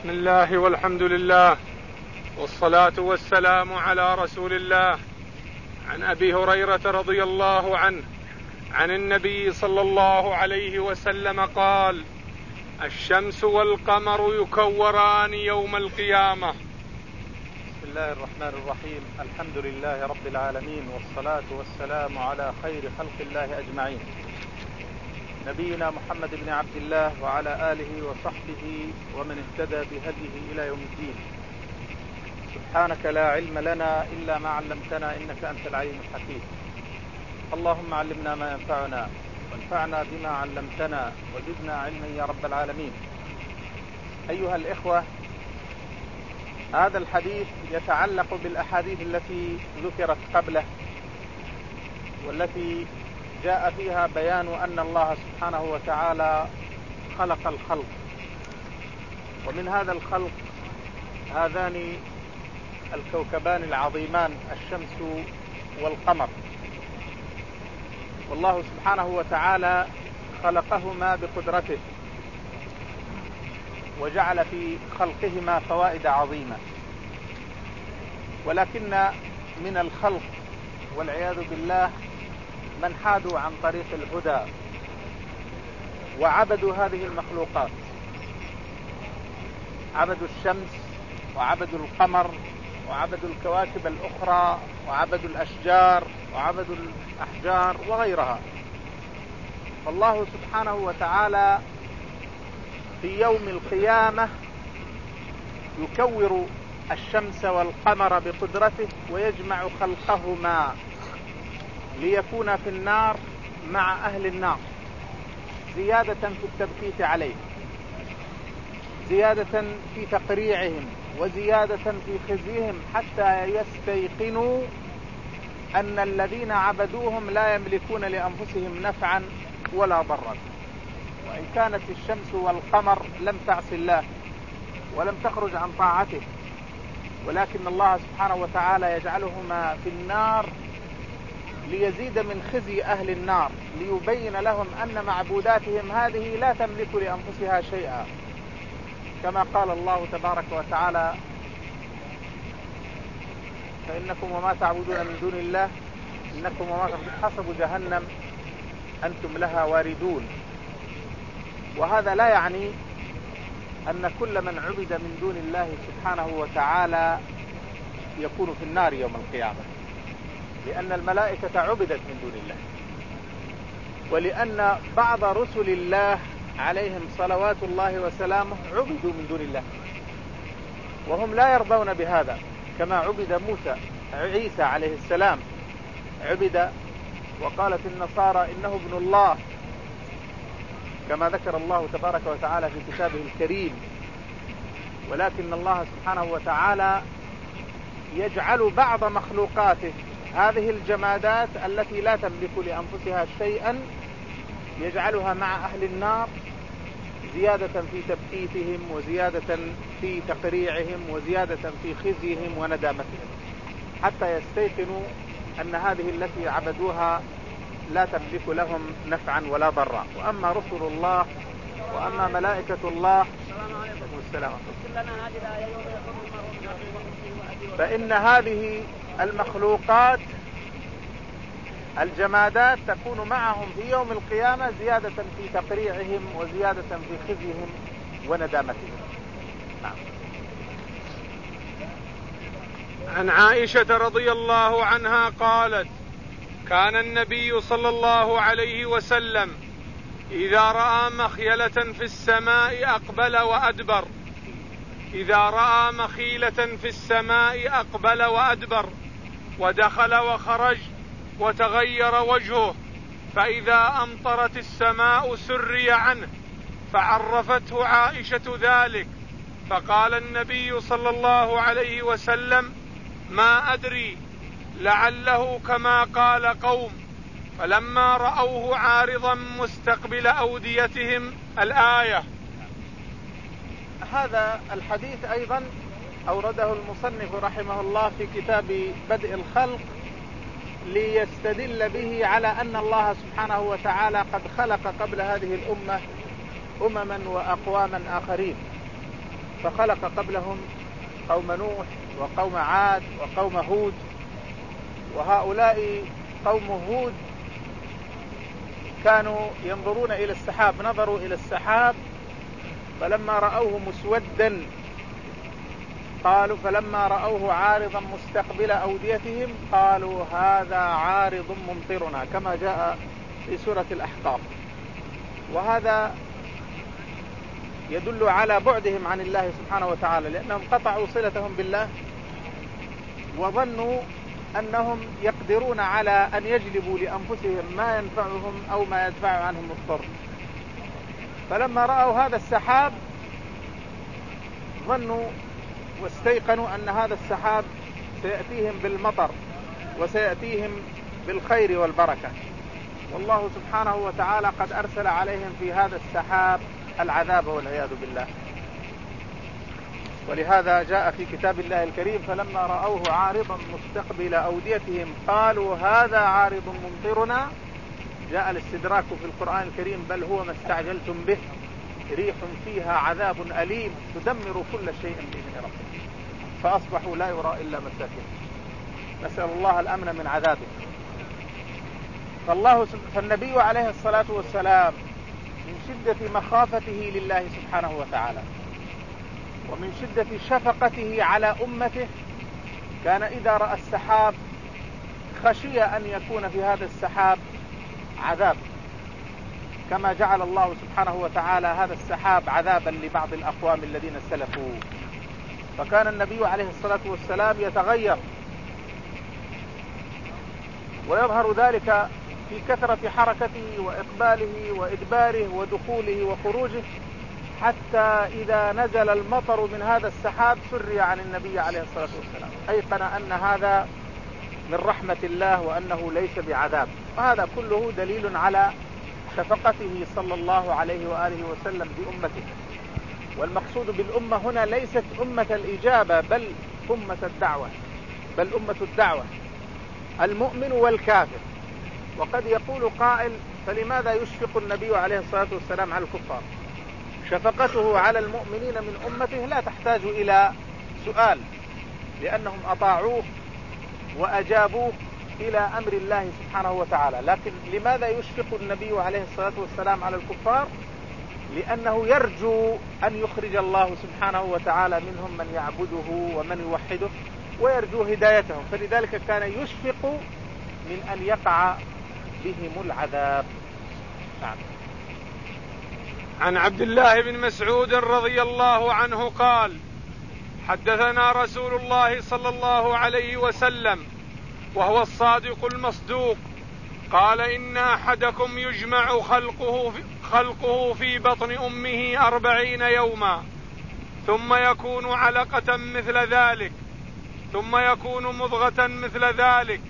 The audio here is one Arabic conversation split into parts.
بسم الله والحمد لله والصلاة والسلام على رسول الله. عن أبي هريرة رضي الله عنه عن النبي صلى الله عليه وسلم قال: الشمس والقمر يكوران يوم القيامة. بسم الله الرحمن الرحيم. الحمد لله رب العالمين، والصلاة والسلام على خير خلق الله أجمعين، نبينا محمد بن عبد الله وعلى آله وصحبه ومن اهتدى بهديه إلى يوم الدين. سبحانك لا علم لنا إلا ما علمتنا إنك أنت العليم الحكيم. اللهم علمنا ما ينفعنا وانفعنا بما علمتنا وزدنا علما يا رب العالمين. أيها الإخوة، هذا الحديث يتعلق بالأحاديث التي ذكرت قبله، والتي جاء فيها بيان أن الله سبحانه وتعالى خلق الخلق، ومن هذا الخلق هذان الكوكبان العظيمان الشمس والقمر، والله سبحانه وتعالى خلقهما بقدرته وجعل في خلقهما فوائد عظيمة، ولكن من الخلق والعياذ بالله من حادوا عن طريق الهدى وعبدوا هذه المخلوقات، عبدوا الشمس وعبدوا القمر وعبدوا الكواكب الأخرى وعبدوا الأشجار وعبدوا الأحجار وغيرها. فالله سبحانه وتعالى في يوم القيامة يكور الشمس والقمر بقدرته ويجمع خلقهما ليكون في النار مع أهل النار، زيادة في التبكيت عليه، زيادة في تقريعهم، وزيادة في خزيهم، حتى يستيقنوا أن الذين عبدوهم لا يملكون لأنفسهم نفعا ولا ضرا. وإن كانت الشمس والقمر لم تعص الله ولم تخرج عن طاعته، ولكن الله سبحانه وتعالى يجعلهما في النار ليزيد من خزي أهل النار، ليبين لهم أن معبوداتهم هذه لا تملك لأنفسها شيئا، كما قال الله تبارك وتعالى: فإنكم وما تعبدون من دون الله إنكم وما حسب جهنم أنتم لها واردون. وهذا لا يعني أن كل من عبد من دون الله سبحانه وتعالى يكون في النار يوم القيامة، لأن الملائكة عبدت من دون الله، ولأن بعض رسل الله عليهم صلوات الله وسلامه عبدوا من دون الله، وهم لا يرضون بهذا، كما عبد عيسى عليه السلام عبد، وقالت النصارى إنه ابن الله، كما ذكر الله تبارك وتعالى في كتابه الكريم. ولكن الله سبحانه وتعالى يجعل بعض مخلوقاته، هذه الجمادات التي لا تملك لأنفسها شيئا، يجعلها مع أهل النار زيادة في تبكيتهم، وزيادة في تقريعهم، وزيادة في خزيهم وندامتهم، حتى يستيقنوا أن هذه التي عبدوها لا تملك لهم نفعا ولا ضرا. وأما رسل الله وأما ملائكة الله فإن هذه المخلوقات الجمادات تكون معهم في يوم القيامة زيادة في تقريعهم، وزيادة في خزيهم وندامتهم. نعم. عن عائشة رضي الله عنها قالت: كان النبي صلى الله عليه وسلم إذا رأى مخيلة في السماء أقبل وأدبر، إذا رأى مخيلة في السماء أقبل وأدبر، ودخل وخرج وتغير وجهه، فإذا أمطرت السماء سري عنه، فعرفته عائشة ذلك، فقال النبي صلى الله عليه وسلم: ما أدري، لعله كما قال قوم، فلما رأوه عارضا مستقبل أوديتهم. الآية. هذا الحديث أيضا أورده المصنف رحمه الله في كتاب بدء الخلق، ليستدل به على أن الله سبحانه وتعالى قد خلق قبل هذه الأمة أمما وأقواما آخرين، فخلق قبلهم قوم نوح وقوم عاد وقوم هود، وهؤلاء قوم هود كانوا ينظرون إلى السحاب، نظروا إلى السحاب فلما رأوه مسودا فلما رأوه عارضا مستقبل أوديتهم قالوا هذا عارض ممطرنا، كما جاء في سورة الأحقاف. وهذا يدل على بعدهم عن الله سبحانه وتعالى، لأنهم قطعوا صلتهم بالله وظنوا أنهم يقدرون على أن يجلبوا لأنفسهم ما ينفعهم أو ما يدفع عنهم الضر. فلما رأوا هذا السحاب ظنوا واستيقنوا أن هذا السحاب سيأتيهم بالمطر وسيأتيهم بالخير والبركة، والله سبحانه وتعالى قد أرسل عليهم في هذا السحاب العذاب والعياذ بالله. ولهذا جاء في كتاب الله الكريم فلما رأوه عارضا مستقبل أوديتهم قالوا هذا عارض ممطرنا. جاء الاستدراك في القرآن الكريم بل هو ما استعجلتم به ريح فيها عذاب أليم تدمر كل شيء بإذن ربهم فأصبحوا لا يرى إلا مساكنهم. نسأل الله الأمن من عذابه. فالنبي عليه الصلاة والسلام من شدة مخافته لله سبحانه وتعالى ومن شدة شفقته على أمته كان إذا رأى السحاب خشي أن يكون في هذا السحاب عذاب، كما جعل الله سبحانه وتعالى هذا السحاب عذابا لبعض الأقوام الذين سلفوا. فكان النبي عليه الصلاة والسلام يتغير ويظهر ذلك في كثرة حركته وإقباله وإدباره ودخوله وخروجه، حتى إذا نزل المطر من هذا السحاب سري عن النبي عليه الصلاة والسلام، أيقن أن هذا من رحمة الله وأنه ليس بعذاب. وهذا كله دليل على شفقته صلى الله عليه وآله وسلم بأمته. والمقصود بالأمة هنا ليست أمة الإجابة بل أمة الدعوة، المؤمن والكافر. وقد يقول قائل فلماذا يشفق النبي عليه الصلاة والسلام على الكفار؟ شفقته على المؤمنين من أمته لا تحتاج إلى سؤال، لأنهم أطاعوه وأجابوه إلى أمر الله سبحانه وتعالى. لكن لماذا يشفق النبي عليه الصلاة والسلام على الكفار؟ لأنه يرجو أن يخرج الله سبحانه وتعالى منهم من يعبده ومن يوحده ويرجو هدايتهم، فلذلك كان يشفق من أن يقع بهم العذاب. نعم. عن عبد الله بن مسعود رضي الله عنه قال حدثنا رسول الله صلى الله عليه وسلم وهو الصادق المصدوق قال إن أحدكم يجمع خلقه في بطن أمه 40 يوما ثم يكون علقة مثل ذلك ثم يكون مضغة مثل ذلك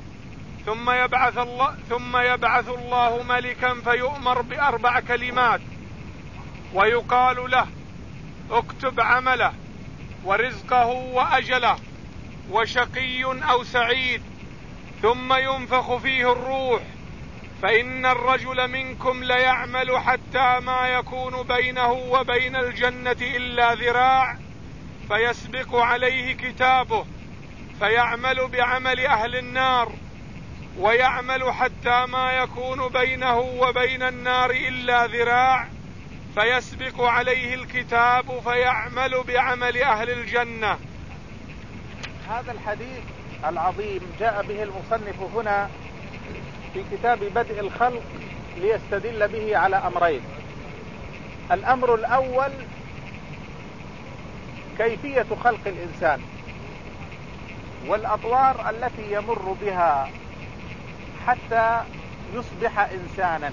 ثم يبعث الله ملكا فيؤمر ب4 كلمات ويقال له اكتب عمله ورزقه وأجله وشقي أو سعيد، ثم ينفخ فيه الروح، فإن الرجل منكم ليعمل حتى ما يكون بينه وبين الجنة إلا ذراع فيسبق عليه كتابه فيعمل بعمل أهل النار، ويعمل حتى ما يكون بينه وبين النار إلا ذراع فيسبق عليه الكتاب فيعمل بعمل أهل الجنة. هذا الحديث العظيم جاء به المصنف هنا في كتاب بدء الخلق ليستدل به على أمرين. الأمر الأول كيفية خلق الإنسان والأطوار التي يمر بها حتى يصبح إنسانا،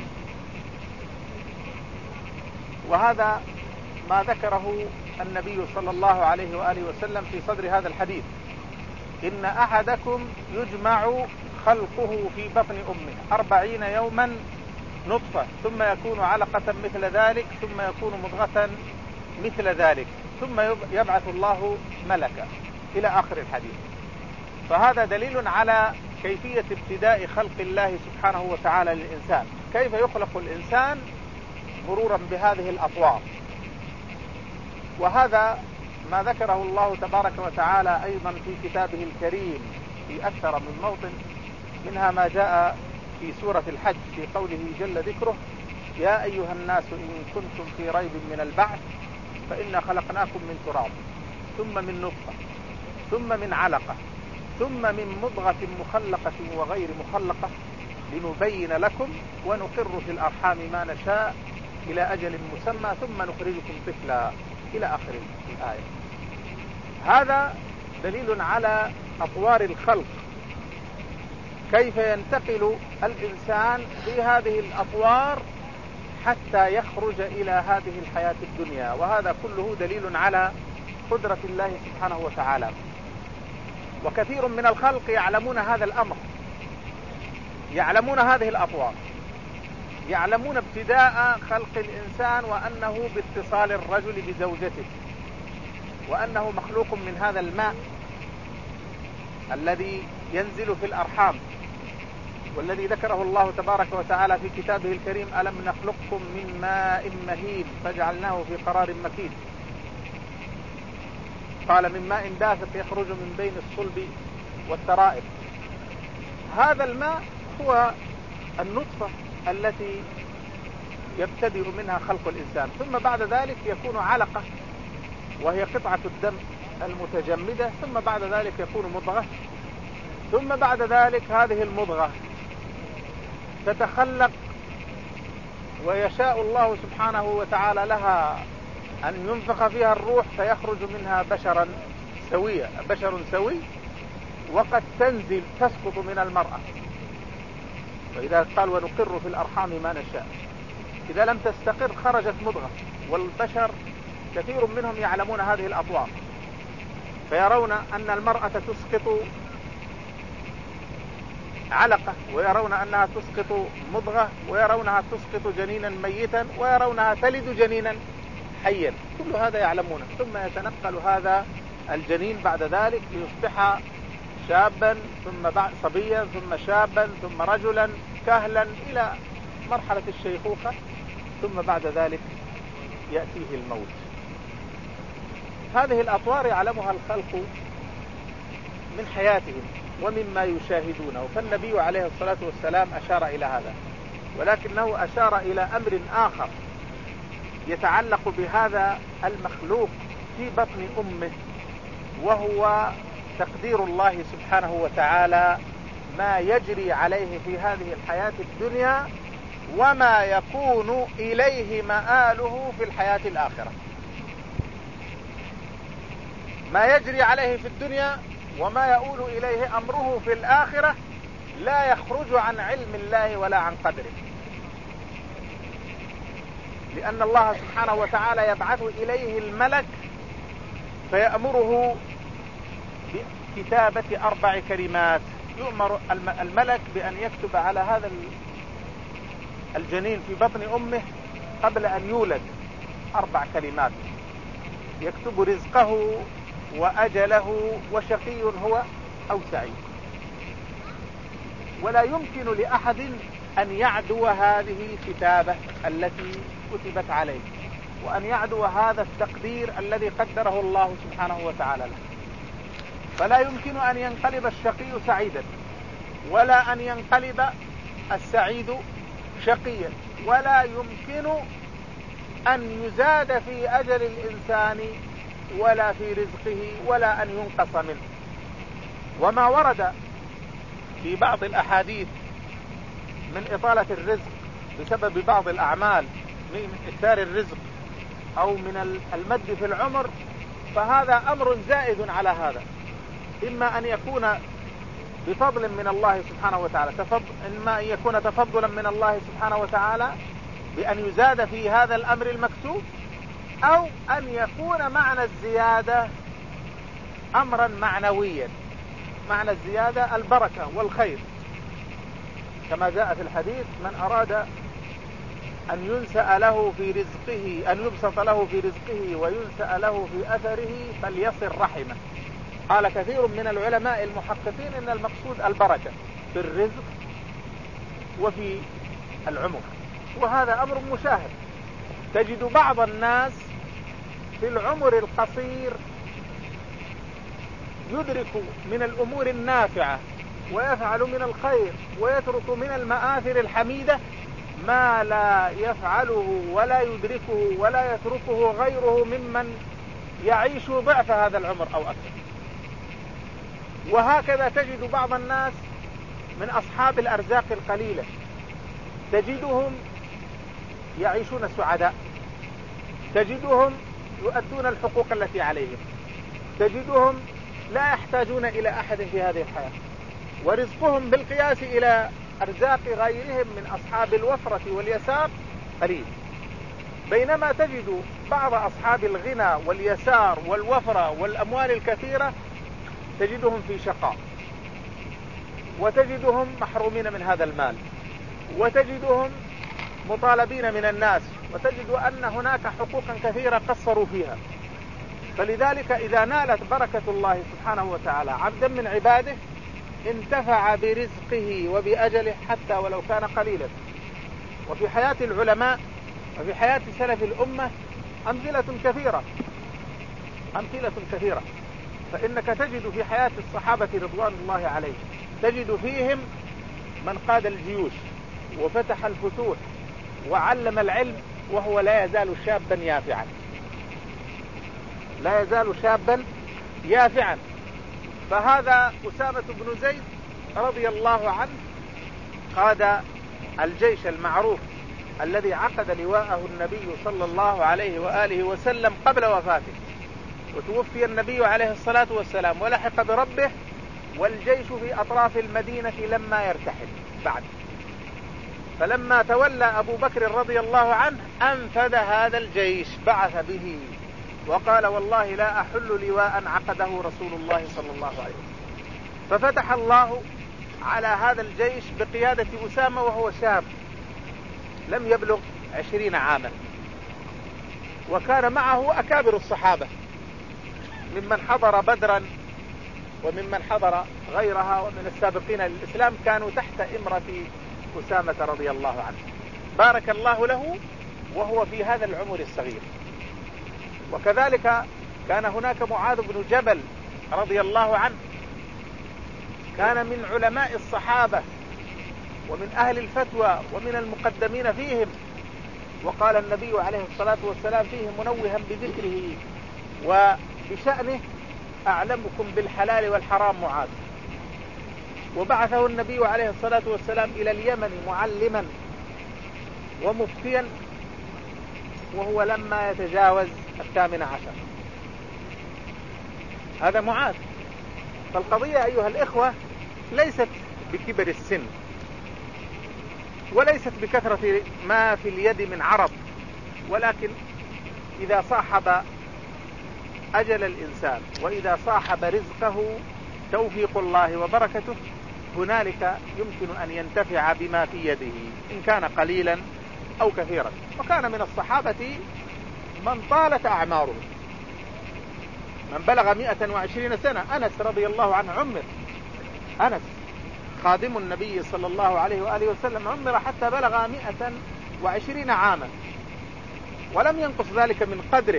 وهذا ما ذكره النبي صلى الله عليه وآله وسلم في صدر هذا الحديث: إن أحدكم يجمع خلقه في بطن أمه 40 يوما نطفة ثم يكون علقة مثل ذلك ثم يكون مضغة مثل ذلك ثم يبعث الله ملكا إلى آخر الحديث. فهذا دليل على كيفية ابتداء خلق الله سبحانه وتعالى للإنسان، كيف يخلق الإنسان مرورا بهذه الأطوار. وهذا ما ذكره الله تبارك وتعالى أيضا في كتابه الكريم في أكثر من موطن، منها ما جاء في سورة الحج في قوله جل ذكره: يا أيها الناس إن كنتم في ريب من البعث فإنا خلقناكم من تراب ثم من نطفة ثم من علقة ثم من مضغة مخلقة وغير مخلقة لنبين لكم ونقر في الأرحام ما نشاء إلى أجل مسمى ثم نخرجكم طفلا إلى آخر الآية. هذا دليل على أطوار الخلق، كيف ينتقل الإنسان في هذه الأطوار حتى يخرج إلى هذه الحياة الدنيا، وهذا كله دليل على قدرة الله سبحانه وتعالى. وكثير من الخلق يعلمون هذا الأمر، يعلمون هذه الأطوار، يعلمون ابتداء خلق الإنسان وأنه باتصال الرجل بزوجته، وأنه مخلوق من هذا الماء الذي ينزل في الأرحام، والذي ذكره الله تبارك وتعالى في كتابه الكريم: ألم نخلقكم من ماء مهين فجعلناه في قرار مكين. قال: من ماء دافق يخرج من بين الصلب والترائب. هذا الماء هو النطفة التي يبتدئ منها خلق الإنسان، ثم بعد ذلك يكون علقة وهي قطعة الدم المتجمدة، ثم بعد ذلك يكون مضغة، ثم بعد ذلك هذه المضغة تتخلق ويشاء الله سبحانه وتعالى لها أن ينفخ فيها الروح فيخرج منها بشر سوي، وقد تنزل تسقط من المرأة. وإذا قال: ونقر في الأرحام ما نشاء، إذا لم تستقر خرجت مضغة. والبشر كثير منهم يعلمون هذه الأطوار، فيرون أن المرأة تسقط علقة، ويرون أنها تسقط مضغة، ويرونها تسقط جنينا ميتا، ويرونها تلد جنينا حيا. كل هذا يعلمونه. ثم يتنقل هذا الجنين بعد ذلك ليصبح شابا، ثم صبيا، ثم شابا، ثم رجلا كهلا إلى مرحلة الشيخوخة، ثم بعد ذلك يأتيه الموت. هذه الأطوار يعلمها الخلق من حياتهم ومما يشاهدونه. فالنبي عليه الصلاة والسلام أشار إلى هذا، ولكنه أشار إلى أمر آخر يتعلق بهذا المخلوق في بطن أمه، وهو تقدير الله سبحانه وتعالى ما يجري عليه في هذه الحياة الدنيا، وما يكون إليه مآله في الحياة الآخرة. ما يجري عليه في الدنيا وما يؤول إليه أمره في الآخرة لا يخرج عن علم الله ولا عن قدره، لأن الله سبحانه وتعالى يبعث إليه الملك فيأمره بكتابة 4 كلمات. يؤمر الملك بأن يكتب على هذا الجنين في بطن أمه قبل أن يولد 4 كلمات، يكتب رزقه وأجله وشقي هو أو سعيد. ولا يمكن لأحد أن يعدو هذه الكتابة التي كتبت عليه، وأن يعدو هذا التقدير الذي قدره الله سبحانه وتعالى له. فلا يمكن أن ينقلب الشقي سعيدا، ولا أن ينقلب السعيد شقيا، ولا يمكن أن يزاد في أجل الإنسان ولا في رزقه، ولا أن ينقص منه. وما ورد في بعض الأحاديث من إطالة الرزق بسبب بعض الأعمال، من إكثار الرزق أو من المد في العمر، فهذا أمر زائد على هذا، إما أن يكون بفضل من الله سبحانه وتعالى، إما أن يكون تفضلا من الله سبحانه وتعالى بأن يزاد في هذا الأمر المكتوب، أو أن يكون معنى الزيادة أمرا معنويا. معنى الزيادة البركة والخير، كما جاء في الحديث: من أراد أن ينسأ له في رزقه، أن يبسط له في رزقه وينسأ له في أثره فليصل رحمه. قال كثير من العلماء المحققين إن المقصود البركة في الرزق وفي العمر، وهذا أمر مشاهد. تجد بعض الناس في العمر القصير يدرك من الأمور النافعة ويفعل من الخير ويترك من المآثر الحميدة ما لا يفعله ولا يدركه ولا يتركه غيره ممن يعيش ضعف هذا العمر أو أكثر. وهكذا تجد بعض الناس من أصحاب الأرزاق القليلة تجدهم يعيشون سعداء، تجدهم يؤدون الحقوق التي عليهم، تجدهم لا يحتاجون إلى أحد في هذه الحياة، ورزقهم بالقياس إلى أرزاق غيرهم من أصحاب الوفرة واليسار قليل. بينما تجد بعض أصحاب الغنى واليسار والوفرة والأموال الكثيرة تجدهم في شقاء، وتجدهم محرومين من هذا المال، وتجدهم مطالبين من الناس، وتجد أن هناك حقوقا كثيرة قصروا فيها. فلذلك إذا نالت بركة الله سبحانه وتعالى عبدا من عباده انتفع برزقه وبأجله حتى ولو كان قليلا. وفي حياة العلماء وفي حياة سلف الأمة أمثلة كثيرة. فإنك تجد في حياة الصحابة رضوان الله عليهم تجد فيهم من قاد الجيوش وفتح الفتوح وعلم العلم وهو لا يزال شابا يافعا. فهذا أسامة بن زيد رضي الله عنه قاد الجيش المعروف الذي عقد لواءه النبي صلى الله عليه وآله وسلم قبل وفاته، وتوفي النبي عليه الصلاة والسلام ولحق بربه والجيش في أطراف المدينة لما يرتحل بعد. فلما تولى أبو بكر رضي الله عنه أنفذ هذا الجيش، بعث به وقال والله لا أحل لواء عقده رسول الله صلى الله عليه وسلم. ففتح الله على هذا الجيش بقيادة أسامة وهو شاب لم يبلغ 20 عاما، وكان معه أكابر الصحابة ممن حضر بدرا وممن حضر غيرها ومن السابقين للإسلام كانوا تحت إمرة أسامة رضي الله عنه. بارك الله له وهو في هذا العمر الصغير. وكذلك كان هناك معاذ بن جبل رضي الله عنه، كان من علماء الصحابة ومن أهل الفتوى ومن المقدمين فيهم، وقال النبي عليه الصلاة والسلام فيه منوها بذكره وبشأنه أعلمكم بالحلال والحرام معاذ. وبعثه النبي عليه الصلاة والسلام إلى اليمن معلما ومفتيا وهو لما يتجاوز 18. هذا معاذ. فالقضية أيها الإخوة ليست بكبر السن، وليست بكثرة ما في اليد من عرض، ولكن إذا صاحب أجل الإنسان وإذا صاحب رزقه توفيق الله وبركته هنالك يمكن أن ينتفع بما في يده إن كان قليلا أو كثيرا. وكان من الصحابة من طالت أعماره، من بلغ 120 سنة. أنس رضي الله عنه عمر، أنس خادم النبي صلى الله عليه وآله وسلم عمر حتى بلغ 120 عاما، ولم ينقص ذلك من قدره،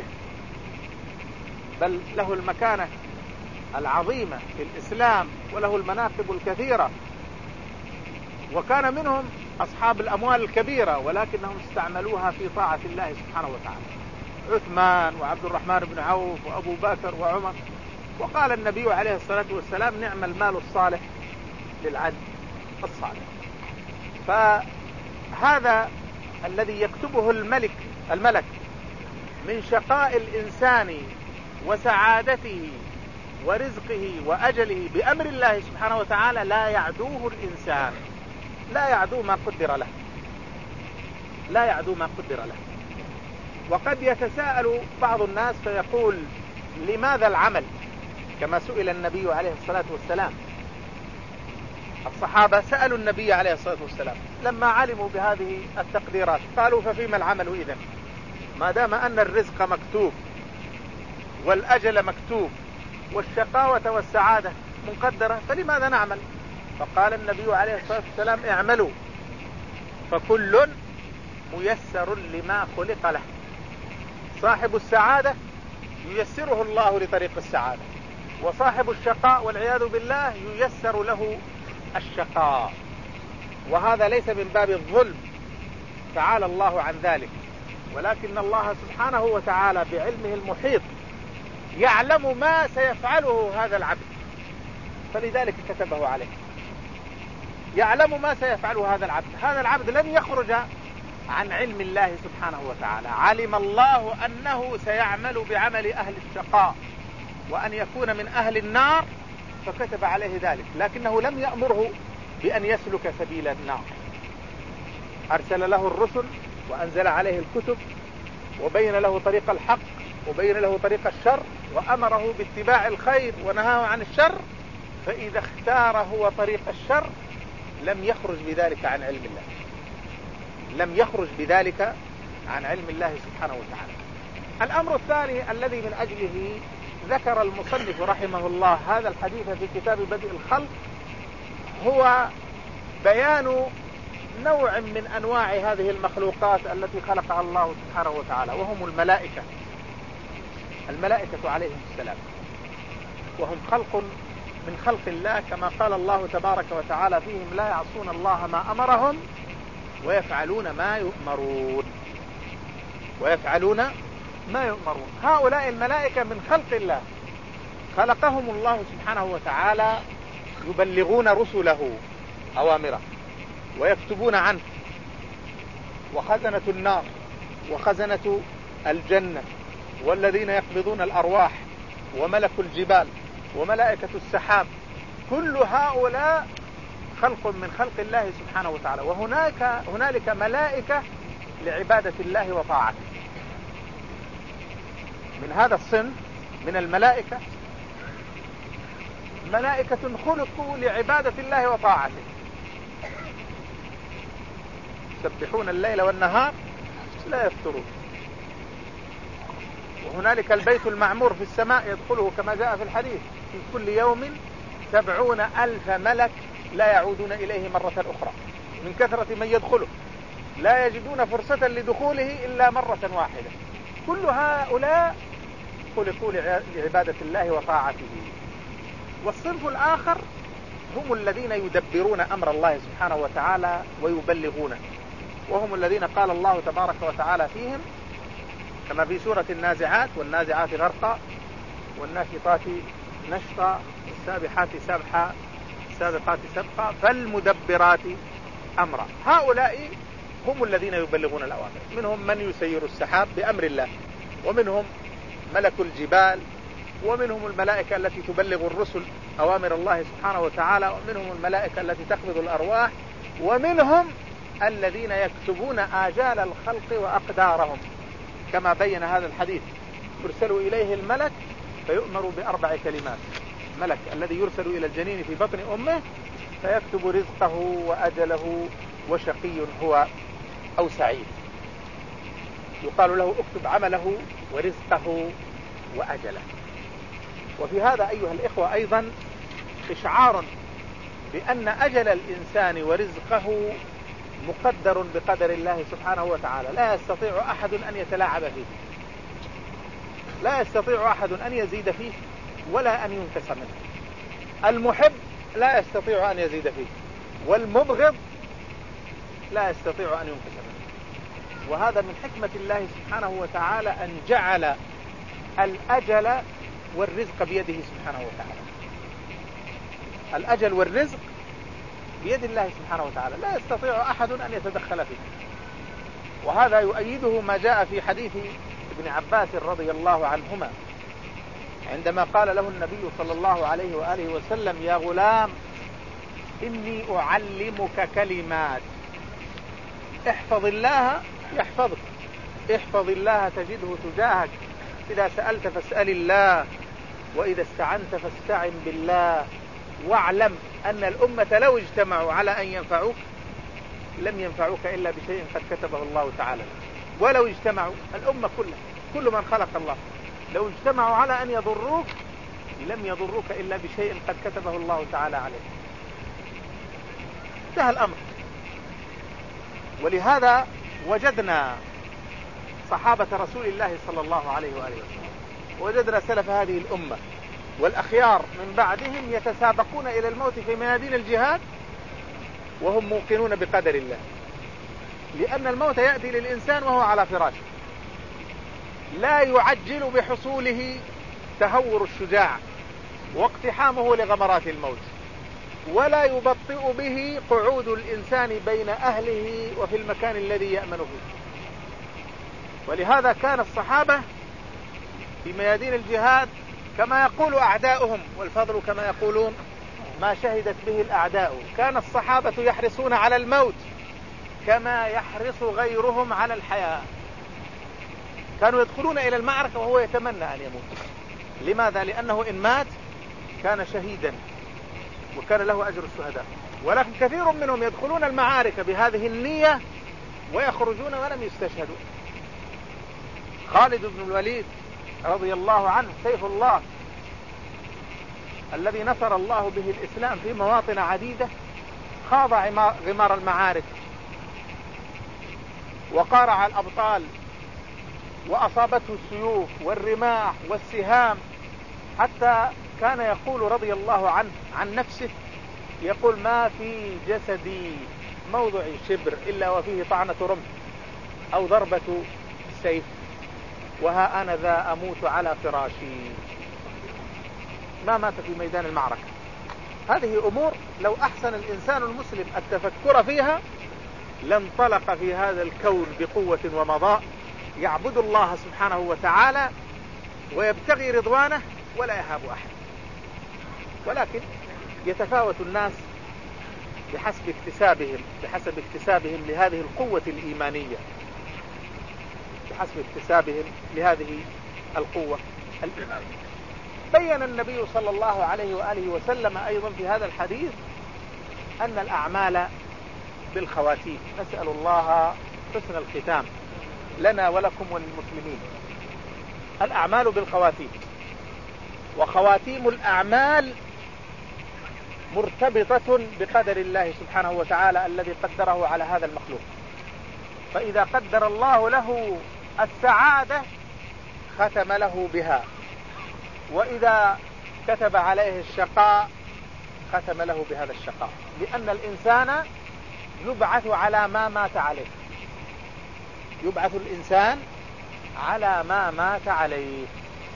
بل له المكانة العظيمة في الإسلام وله المناقب الكثيرة. وكان منهم أصحاب الأموال الكبيرة ولكنهم استعملوها في طاعة الله سبحانه وتعالى، عثمان وعبد الرحمن بن عوف وأبو بكر وعمر. وقال النبي عليه الصلاة والسلام نعم المال الصالح للعبد الصالح. فهذا الذي يكتبه الملك من شقاء الإنسان وسعادته ورزقه وأجله بأمر الله سبحانه وتعالى لا يعدوه الإنسان، لا يعدو ما قدر له. وقد يتساءل بعض الناس فيقول لماذا العمل؟ كما سئل النبي عليه الصلاة والسلام. الصحابة سألوا النبي عليه الصلاة والسلام لما علموا بهذه التقديرات قالوا ففيما العمل إذن؟ ما دام أن الرزق مكتوب والأجل مكتوب والشقاوة والسعادة مقدرة فلماذا نعمل؟ فقال النبي عليه الصلاة والسلام اعملوا فكل ميسر لما خلق له. صاحب السعادة ييسره الله لطريق السعادة، وصاحب الشقاء والعياذ بالله ييسر له الشقاء، وهذا ليس من باب الظلم، تعالى الله عن ذلك، ولكن الله سبحانه وتعالى بعلمه المحيط يعلم ما سيفعله هذا العبد، فلذلك كتبه عليه. يعلم ما سيفعله هذا العبد. هذا العبد لن يخرج عن علم الله سبحانه وتعالى. علم الله أنه سيعمل بعمل أهل الشقاء وأن يكون من أهل النار، فكتب عليه ذلك، لكنه لم يأمره بأن يسلك سبيل النار. أرسل له الرسل وأنزل عليه الكتب وبين له طريق الحق وبين له طريق الشر، وأمره باتباع الخير ونهاه عن الشر، فإذا اختار هو طريق الشر لم يخرج بذلك عن علم الله، لم يخرج بذلك عن علم الله سبحانه وتعالى. الأمر الثاني الذي من أجله ذكر المصنف رحمه الله هذا الحديث في كتاب بدء الخلق هو بيان نوع من أنواع هذه المخلوقات التي خلقها الله سبحانه وتعالى، وهم الملائكة. الملائكة عليهم السلام، وهم خلق من خلق الله، كما قال الله تبارك وتعالى فيهم: لا يعصون الله ما أمرهم ويفعلون ما يؤمرون. ويفعلون ما يؤمرون. هؤلاء الملائكة من خلق الله، خلقهم الله سبحانه وتعالى يبلغون رسله أوامره ويكتبون عنه. وخزنة النار وخزنة الجنة والذين يقبضون الأرواح وملك الجبال وملائكة السحاب، كل هؤلاء خلق من خلق الله سبحانه وتعالى. وهنالك ملائكة لعبادة الله وطاعته. من هذا الصنف من الملائكة ملائكة خلقوا لعبادة الله وطاعته، يسبحون الليل والنهار لا يفترون. وهنالك البيت المعمور في السماء يدخله كما جاء في الحديث في كل يوم 70,000 ملك لا يعودون إليه مرة أخرى من كثرة من يدخله، لا يجدون فرصة لدخوله إلا مرة واحدة. كل هؤلاء خلقوا لعبادة الله وطاعته. والصنف الآخر هم الذين يدبرون أمر الله سبحانه وتعالى ويبلغونه، وهم الذين قال الله تبارك وتعالى فيهم كما في سورة النازعات: والنازعات غرقا والناشطات نشطا والسابحات سبحا السابقات سبقا فالمدبرات أمرا. هؤلاء هم الذين يبلغون الأوامر. منهم من يسير السحاب بأمر الله، ومنهم ملك الجبال، ومنهم الملائكة التي تبلغ الرسل أوامر الله سبحانه وتعالى، ومنهم الملائكة التي تقبض الأرواح، ومنهم الذين يكتبون آجال الخلق وأقدارهم، كما بين هذا الحديث: يرسل إليه الملك فيؤمر ب4 كلمات. ملك الذي يرسل إلى الجنين في بطن أمه فيكتب رزقه وأجله وشقي هو أو سعيد. يقال له: اكتب عمله ورزقه وأجله. وفي هذا أيها الإخوة أيضا إشعار بأن أجل الإنسان ورزقه مقدر بقدر الله سبحانه وتعالى، لا يستطيع أحد أن يتلاعب فيه، لا يستطيع أحد أن يزيد فيه ولا أن ينقص منه. المحب لا يستطيع أن يزيد فيه، والمبغض لا يستطيع أن ينقص منه. وهذا من حكمة الله سبحانه وتعالى أن جعل الأجل والرزق بيده سبحانه وتعالى. الأجل والرزق بيد الله سبحانه وتعالى، لا يستطيع أحد أن يتدخل فيه. وهذا يؤيده ما جاء في حديث ابن عباس رضي الله عنهما عندما قال له النبي صلى الله عليه وآله وسلم: يا غلام إني أعلمك كلمات احفظ الله يحفظك، احفظ الله تجده تجاهك، إذا سألت فاسأل الله، وإذا استعنت فاستعن بالله، واعلم أن الأمة لو اجتمعوا على أن ينفعوك لم ينفعوك إلا بشيء قد كتبه الله تعالى. ولو اجتمعوا الأمة كلها، كل من خلق الله، لو اجتمعوا على أن يضروك لم يضروك إلا بشيء قد كتبه الله تعالى عليك. انتهى الأمر. ولهذا وجدنا صحابة رسول الله صلى الله عليه وآله وسلم، وجدنا سلف هذه الأمة والأخيار من بعدهم يتسابقون إلى الموت في ميادين الجهاد وهم موقنون بقدر الله، لأن الموت يأتي للإنسان وهو على فراشه، لا يعجل بحصوله تهور الشجاع واقتحامه لغمرات الموت، ولا يبطئ به قعود الإنسان بين أهله وفي المكان الذي يأمن فيه. ولهذا كان الصحابة في ميادين الجهاد كما يقول أعداؤهم، والفضل كما يقولون ما شهدت به الأعداء. كان الصحابة يحرصون على الموت كما يحرص غيرهم على الحياة. كانوا يدخلون إلى المعركة وهو يتمنى أن يموت. لماذا؟ لأنه إن مات كان شهيدا وكان له أجر الشهداء. ولكن كثير منهم يدخلون المعارك بهذه النية ويخرجون ولم يستشهدوا. خالد بن الوليد رضي الله عنه سيف الله الذي نصر الله به الإسلام في مواطن عديدة، خاض غمار المعارك وقارع الأبطال وأصابته السيوف والرماح والسهام، حتى كان يقول رضي الله عنه عن نفسه، يقول ما في جسدي موضع شبر إلا وفيه طعنة رمح أو ضربة سيف، وها أنا ذا أموت على فراشي. ما مات في ميدان المعركة. هذه أمور لو أحسن الإنسان المسلم التفكر فيها لانطلق في هذا الكون بقوة ومضاء، يعبد الله سبحانه وتعالى ويبتغي رضوانه ولا يهاب أحد. ولكن يتفاوت الناس بحسب اكتسابهم لهذه القوة الإيمانية، بحسب اكتسابهم لهذه القوة الإيمانية. بين النبي صلى الله عليه وآله وسلم أيضا في هذا الحديث أن الأعمال بالخواتيم. نسأل الله حسن الختام لنا ولكم وللمسلمين. الأعمال بالخواتيم، وخواتيم الأعمال مرتبطة بقدر الله سبحانه وتعالى الذي قدره على هذا المخلوق. فإذا قدر الله له السعادة ختم له بها، وإذا كتب عليه الشقاء ختم له بهذا الشقاء، لأن الإنسان يبعث على ما مات عليه. يبعث الإنسان على ما مات عليه.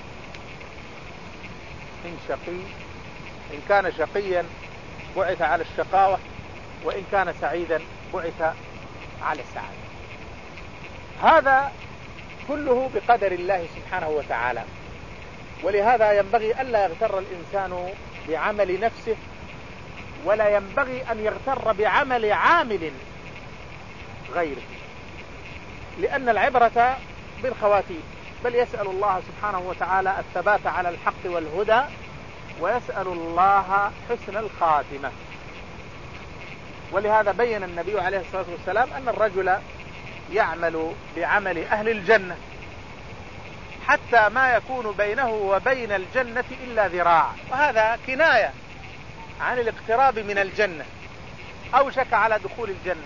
إن كان شقيا بعث على الشقاوة، وإن كان سعيدا بعث على السعادة. هذا كله بقدر الله سبحانه وتعالى. ولهذا ينبغي ألا يغتر الإنسان بعمل نفسه، ولا ينبغي أن يغتر بعمل عامل غيره، لأن العبرة بالخواتيم. بل يسأل الله سبحانه وتعالى الثبات على الحق والهدى، ويسأل الله حسن الخاتمة. ولهذا بين النبي عليه الصلاة والسلام أن الرجل يعمل بعمل أهل الجنة حتى ما يكون بينه وبين الجنة إلا ذراع، وهذا كناية عن الاقتراب من الجنة. أوشك على دخول الجنة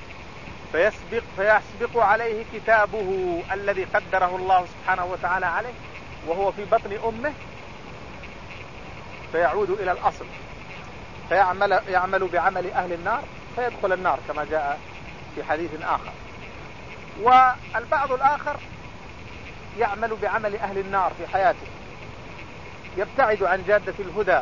فيسبق عليه كتابه الذي قدره الله سبحانه وتعالى عليه وهو في بطن أمه، فيعود إلى الأصل فيعمل بعمل أهل النار فيدخل النار كما جاء في حديث آخر. والبعض الآخر يعمل بعمل أهل النار في حياته، يبتعد عن جادة الهدى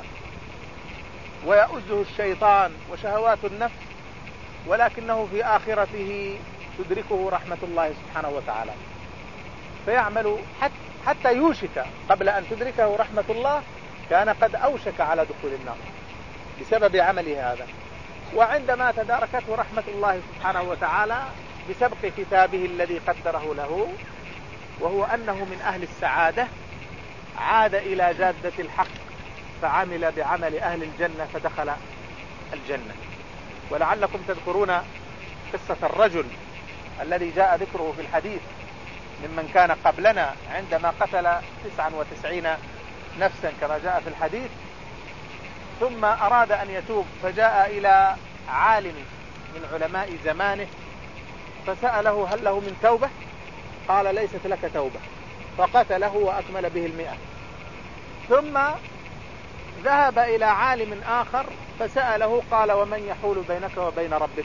ويؤزه الشيطان وشهوات النفس، ولكنه في آخرته تدركه رحمة الله سبحانه وتعالى، فيعمل حتى يوشك قبل أن تدركه رحمة الله كان قد أوشك على دخول النار بسبب عمله هذا. وعندما تداركته رحمة الله سبحانه وتعالى بسبق كتابه الذي قدره له وهو أنه من أهل السعادة، عاد إلى جادة الحق فعمل بعمل أهل الجنة فدخل الجنة. ولعلكم تذكرون قصة الرجل الذي جاء ذكره في الحديث ممن كان قبلنا عندما قتل 99 نفسا كما جاء في الحديث، ثم أراد أن يتوب فجاء إلى عالم من علماء زمانه فسأله هل له من توبة؟ قال ليست لك توبة، فقتله وأكمل به 100. ثم ذهب إلى عالم آخر فسأله قال ومن يحول بينك وبين ربك؟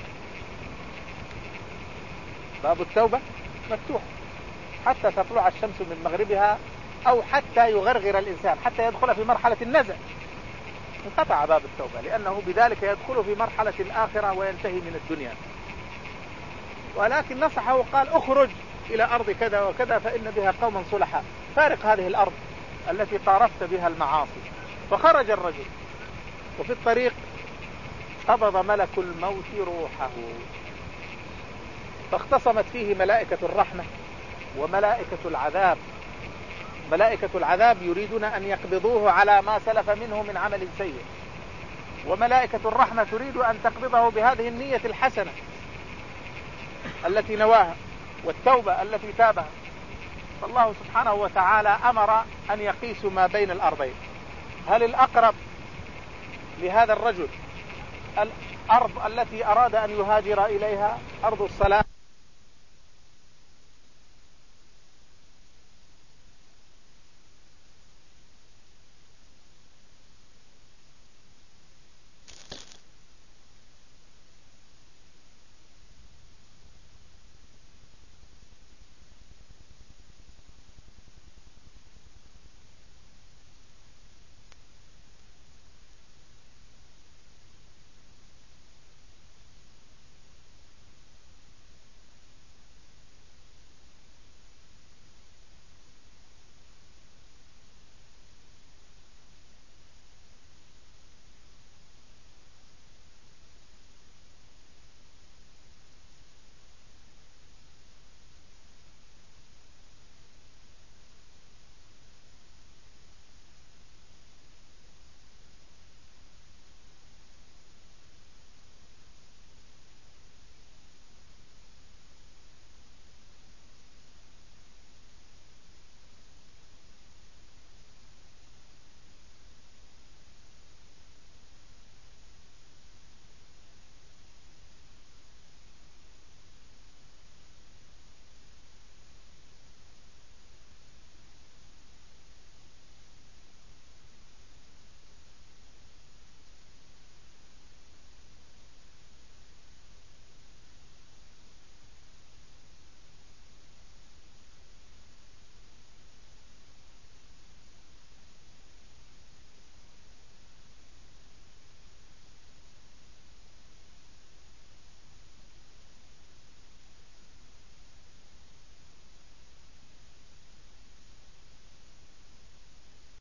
باب التوبة مفتوح حتى تطلع الشمس من مغربها أو حتى يغرغر الإنسان، حتى يدخل في مرحلة النزع انقطع باب التوبة، لأنه بذلك يدخل في مرحلة الآخرة وينتهي من الدنيا. ولكن نصحه وقال اخرج إلى أرض كذا وكذا فإن بها قوما صلحاء، فارق هذه الأرض التي طارفت بها المعاصي. فخرج الرجل وفي الطريق قبض ملك الموت روحه، فاختصمت فيه ملائكة الرحمة وملائكة العذاب. ملائكة العذاب يريدون أن يقبضوه على ما سلف منه من عمل سيء، وملائكة الرحمة تريد أن تقبضه بهذه النية الحسنة التي نواها والتوبة التي تابها. فالله سبحانه وتعالى أمر أن يقيسوا ما بين الأرضين، هل الأقرب لهذا الرجل الأرض التي أراد أن يهاجر إليها أرض الصلاة